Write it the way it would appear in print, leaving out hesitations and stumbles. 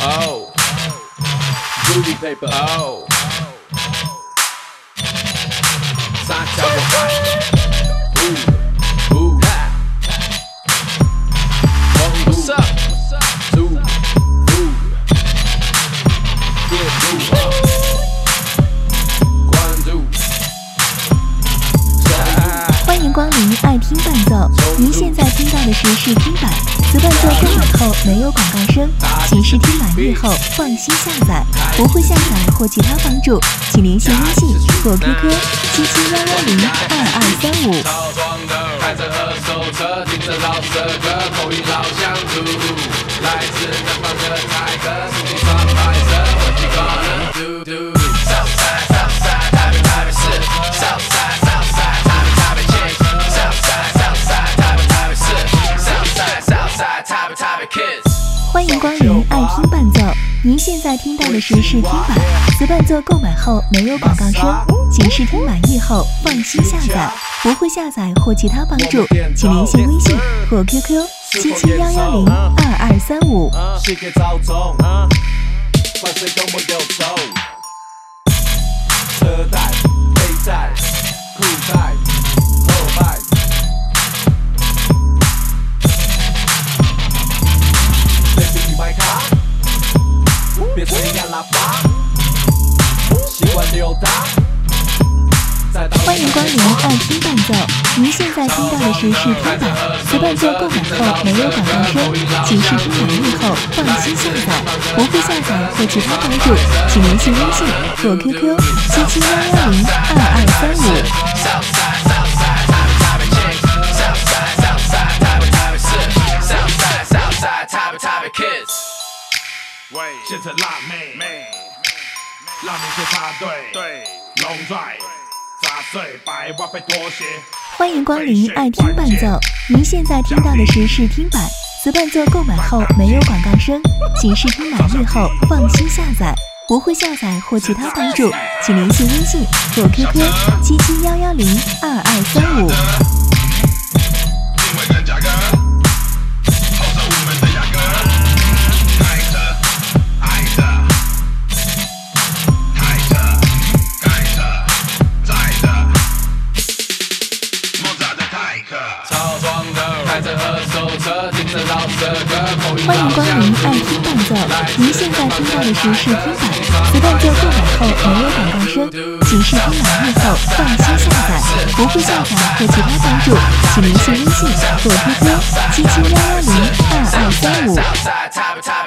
Oh, Ruby paper. Oh, 三角我爱。What's up? 欢迎光临爱听伴奏，您现在听到的是试听版，此伴奏购买后没有广告声，请试听满意后放心下载，不会下载或其他帮助，请联系微信或 QQ 7711022235。 开着二手车，听着老舍歌，口音老乡土，来自南方的台客，心里装白色 ，What you gonna do？Southside Southside， 台北台北市 ，Southside Southside， 台北台北 King，Southside Southside， 台北台北市 ，Southside Southside， 台北台北 Kids。 欢迎光临爱听伴奏，您现在听到的是试听版，此伴奏购买后没有广告声，请试听满意后放心下载，不会下载或其他帮助，请联系微信或 QQ 7711022235。 世界操纵，万岁跟我有仇。车贷、背债、裤贷、后拜。Baby， 你买卡，别吹按喇叭，习惯溜达。 欢迎光临爱听伴奏，您现在听到的是试听版，此伴奏购买后没有广告声，请试听满意后放心下载，不会下载或其他帮助，请联系微信或 QQ 7711022235。 现在辣妹，辣妹就插队，龙拽。砸碎白袜被拖鞋。 欢迎光临爱听伴奏，您现在听到的是试听版，此伴奏购买后没有广告声，请试听满意后放心下载，不会下载或其他帮助，请联系微信或 QQ 7711022235。欢迎光临爱听伴奏，您现在听到的是试听版，此伴奏购买后没有广告声，请试听满意后放心下载，不会下载或其他帮助，请联系微信或 QQ 7711022235。